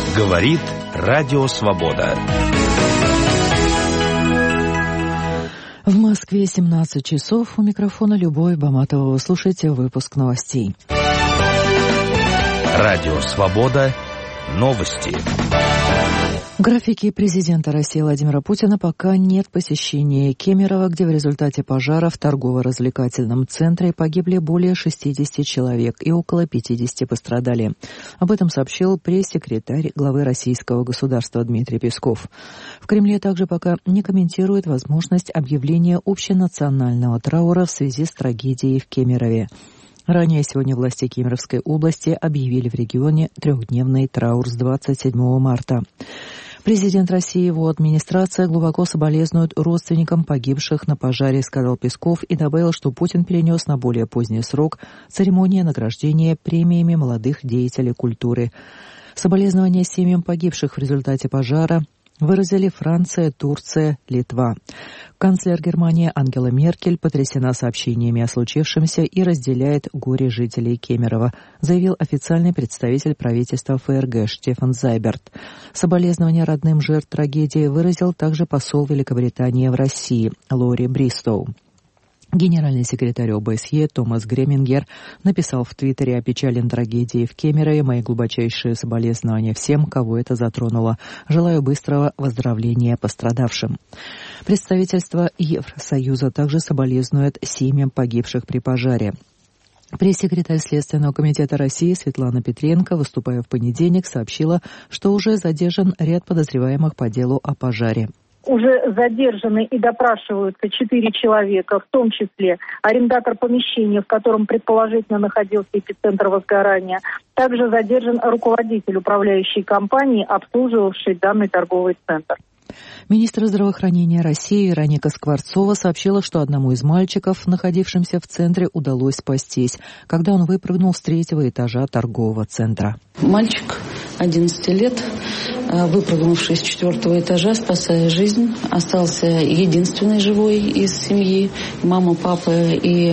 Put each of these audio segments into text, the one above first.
Говорит Радио Свобода. В Москве 17 часов. У микрофона Любовь Баматова. Вы слушаете выпуск новостей. Радио Свобода. Новости. В графике президента России Владимира Путина пока нет посещения Кемерово, где в результате пожара в торгово-развлекательном центре погибли более 60 человек и около 50 пострадали. Об этом сообщил пресс-секретарь главы российского государства Дмитрий Песков. В Кремле также пока не комментируют возможность объявления общенационального траура в связи с трагедией в Кемерове. Ранее сегодня власти Кемеровской области объявили в регионе трехдневный траур с 27 марта. Президент России и его администрация глубоко соболезнуют родственникам погибших на пожаре, сказал Песков, и добавил, что Путин перенес на более поздний срок церемонию награждения премиями молодых деятелей культуры. Соболезнования семьям погибших в результате пожара выразили Франция, Турция, Литва. Канцлер Германии Ангела Меркель потрясена сообщениями о случившемся и разделяет горе жителей Кемерово, заявил официальный представитель правительства ФРГ Штефан Зайберт. Соболезнования родным жертв трагедии выразил также посол Великобритании в России Лори Бристоу. Генеральный секретарь ОБСЕ Томас Гремингер написал в Твиттере: «Опечален трагедией в Кемерове. Мои глубочайшие соболезнования всем, кого это затронуло. Желаю быстрого выздоровления пострадавшим». Представительство Евросоюза также соболезнует семьям погибших при пожаре. Пресс-секретарь Следственного комитета России Светлана Петренко, выступая в понедельник, сообщила, что уже задержан ряд подозреваемых по делу о пожаре. Уже задержаны и допрашиваются 4 человека, в том числе арендатор помещения, в котором предположительно находился эпицентр возгорания. Также задержан руководитель управляющей компании, обслуживавшей данный торговый центр. Министр здравоохранения России Вероника Скворцова сообщила, что одному из мальчиков, находившимся в центре, удалось спастись, когда он выпрыгнул с 3-го этажа торгового центра. Мальчик 11 лет, выпрыгнувший с 4-го этажа, спасая жизнь, остался единственный живой из семьи. Мама, папа и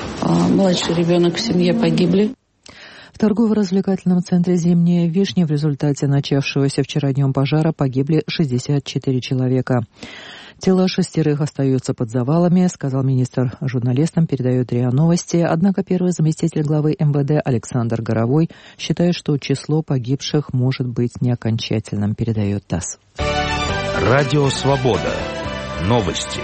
младший ребенок в семье погибли. В торгово-развлекательном центре «Зимняя вишня» в результате начавшегося вчера днем пожара погибли 64 человека. Тела 6 остаются под завалами, сказал министр журналистам, передает РИА Новости. Однако первый заместитель главы МВД Александр Горовой считает, что число погибших может быть не окончательным, передает ТАСС. Радио Свобода. Новости.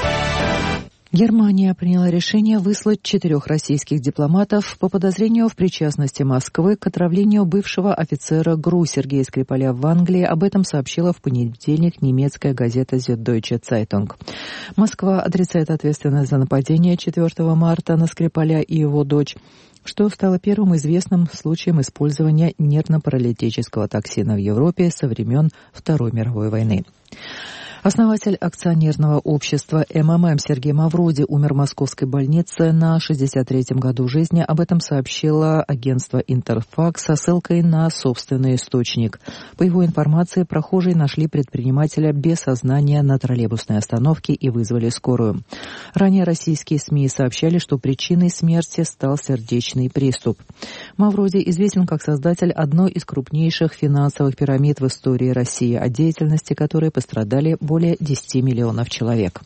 Германия приняла решение выслать 4 российских дипломатов по подозрению в причастности Москвы к отравлению бывшего офицера ГРУ Сергея Скрипаля в Англии. Об этом сообщила в понедельник немецкая газета Süddeutsche Zeitung. Москва отрицает ответственность за нападение 4 марта на Скрипаля и его дочь, что стало первым известным случаем использования нервно-паралитического токсина в Европе со времен Второй мировой войны. Основатель акционерного общества МММ Сергей Мавроди умер в московской больнице на 63-м году жизни. Об этом сообщило агентство «Интерфакс» со ссылкой на собственный источник. По его информации, прохожие нашли предпринимателя без сознания на троллейбусной остановке и вызвали скорую. Ранее российские СМИ сообщали, что причиной смерти стал сердечный приступ. Мавроди известен как создатель одной из крупнейших финансовых пирамид в истории России, от деятельности которой пострадали более 10 миллионов человек.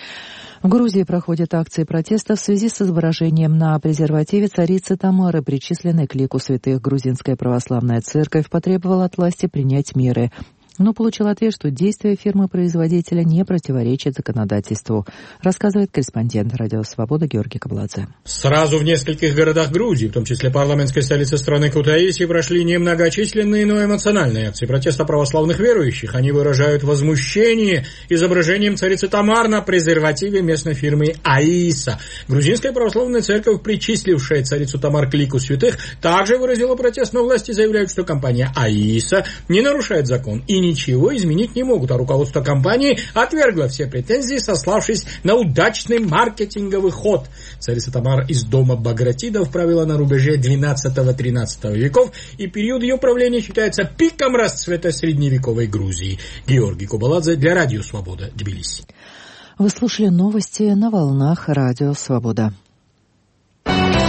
В Грузии проходят акции протеста в связи с изображением на презервативе царицы Тамары, причисленной к лику святых. Грузинская православная церковь потребовала от власти принять меры, но получил ответ, что действия фирмы-производителя не противоречат законодательству, рассказывает корреспондент Радио Свобода Георгий Кабладзе. Сразу в нескольких городах Грузии, в том числе парламентской столице страны Кутаиси, прошли немногочисленные, но эмоциональные акции протеста православных верующих. Они выражают возмущение изображением царицы Тамар на презервативе местной фирмы Аиса. Грузинская православная церковь, причислившая царицу Тамар к лику святых, также выразила протест, но власти заявляют, что компания Аиса не нарушает закон и ничего изменить не могут, а руководство компании отвергло все претензии, сославшись на удачный маркетинговый ход. Царица Тамар из дома Багратидов правила на рубеже 12-13 веков, и период ее правления считается пиком расцвета средневековой Грузии. Георгий Кабладзе для Радио Свобода, Тбилиси. Вы слушали новости на волнах Радио Свобода.